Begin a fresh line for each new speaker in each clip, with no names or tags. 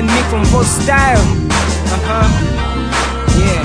and me from both style. Yeah.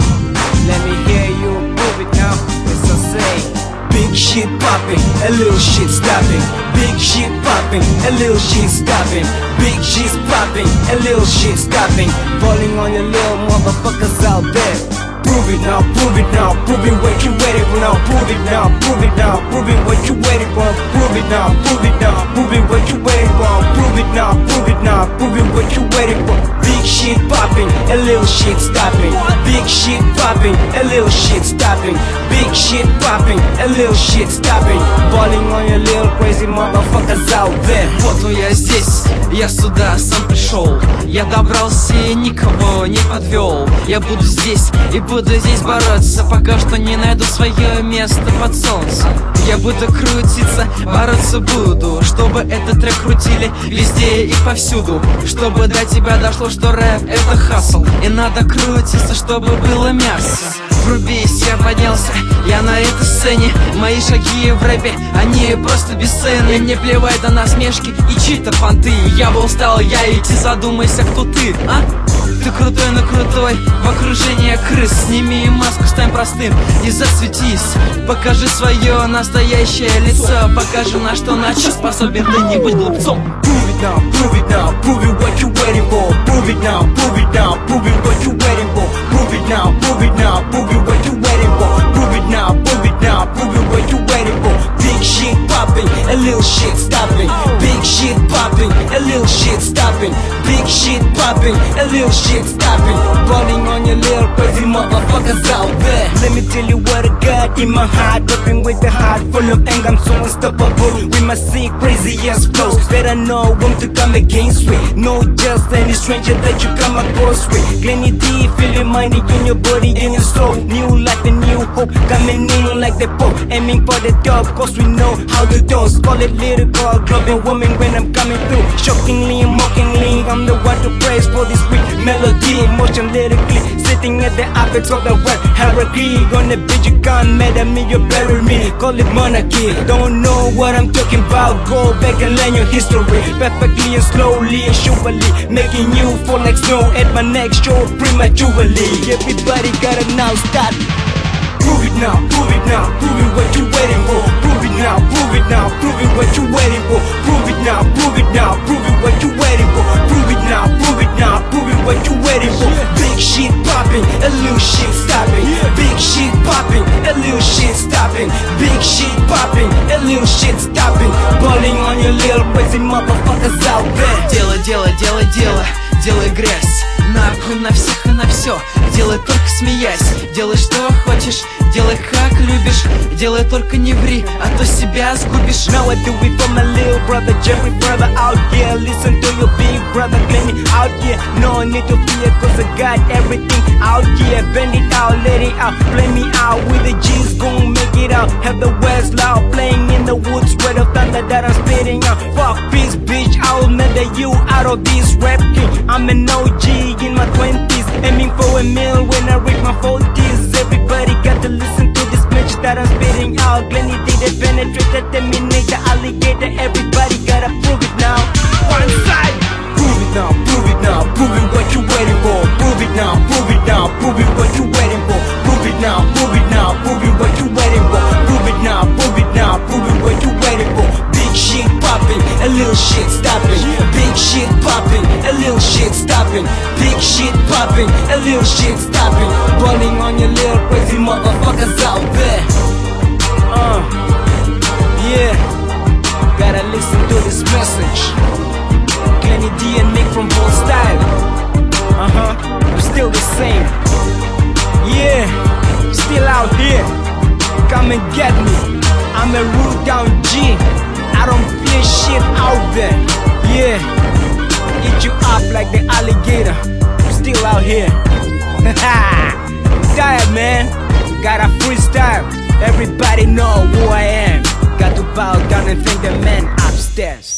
Let me hear you move it now. It's a say. Big shit popping, a little shit stopping. Big shit popping, a little shit stopping. Big shit popping, a little shit stopping. Falling on your little motherfuckers out there. Prove it now, prove it now, prove it what you waiting for now. Prove it now, prove it now, prove it what you waiting for. Prove it now, prove it now, prove it what you waiting for. Prove it now, prove it now, prove it what you waiting for. Big shit popping, a little shit stopping. Big shit popping, a little shit stopping. Big shit popping, a little shit stopping. Balling on your little crazy motherfuckers out there.
Вот он я здесь, я сюда сам пришел. Я добрался и никого не подвел. Я буду здесь и буду здесь бороться, пока что не найду свое место под солнцем. Я буду крутиться, бороться буду, чтобы этот трек крутили везде и повсюду. Чтобы до тебя дошло, что рэп это хасл, и надо крутиться, чтобы было мясо. Врубись, я поднялся, я на этой сцене. Мои шаги в рэпе, они просто бесценны. Мне плевать на насмешки и чьи-то понты. Я бы устал, я идти, задумайся, кто ты, а? Ты крутой, но крутой, в окружении крыс. Сними маску, стань простым и засветись. Покажи свое настоящее лицо. Покажи, на что начал способен ты, не будь глупцом.
Prove it now, prove it now, prove it what you waiting for. Prove it now, prove it now, prove it what you waiting for. Prove it now, prove it now, prove it what you waiting for. Prove it now, prove it now, prove it what you waiting for. Big shit popping, a little shit stopping. Big shit popping, a little shit stopping. Big shit popping, a little shit stopping. Balling on your little crazy motherfuckers out there. Let me tell you what I got in my heart. Rapping with the heart full of anger, I'm so unstoppable. With my sick crazy ass flows that I know want to come against me. No just any stranger that you come across with. Glenny D, feel your mind in your body, in your soul. New life and new hope coming in like the Pope. Aiming for the top, cause we know how to dose. Call it lyrical, clubbing woman when I'm coming through. Shockingly and mockingly, I'm the one to praise for this sweet melody. Emotion lyrically, sitting at the apex of the word hierarchy. On the beat you can't mad at me, you bury me. Call it monarchy, don't know what I'm talking about. Go back and learn your history. Perfectly and slowly and surely, making you fall like snow at my next show prematurely. Everybody gotta now start. Prove it now, prove it now, prove it what you waiting for. Prove it now, prove it now, prove it what you waiting for. Prove it now, prove it now, prove it what you waiting for. Prove it now, prove it now, prove it what you waiting for. Big shit popping, a little shit stopping. Big shit popping, a little shit stopping. Big shit popping, a little shit stopping. Balling on your little crazy motherfuckers out there.
Делай, делай, делай, делай, делай грязь. Нахуй на всех и на все. Делай только смеясь. Делай что хочешь, делай как любишь. Делай только не ври, а то себя сгубишь.
Now I do it for my little brother Jerry, brother out here. Listen to your big brother Glenny out here. No need to fear, cause I got everything out here. Bend it out, let it out, play me out. With the G's gon' make it out. Have the West loud, playing in the woods where the thunder that I'm spitting out. Fuck peace, bitch, I'll murder you out of this rap king. I'm an OG in my 20s, aiming for a meal when I reach my 40s. Everybody got to listen to this bitch that I'm spitting out. Glenny did it, penetrate the terminate the alligator. Everybody gotta prove it now. One side. Prove it now, prove it now, prove it what you waiting for. Prove it now, prove it now, prove it what you waiting for. Prove it now, prove it now, prove it what you waiting for. Prove it now, prove it now, prove it what you waiting for. Big shit popping, a little shit stopping. Big shit popping, a little shit stopping. Big shit popping, a little shit stopping. Balling on your little crazy motherfuckers out there. Yeah, gotta listen to this message. Glenny D and Nick from Bold Style. I'm still the same. Yeah, still out here. Come and get me. I'm a rude down G. I don't fear shit out there. Yeah, eat you up like the alligator. I'm still out here. Tired, man. Gotta freestyle. Everybody know who I am. Got to bow down and thank the man upstairs.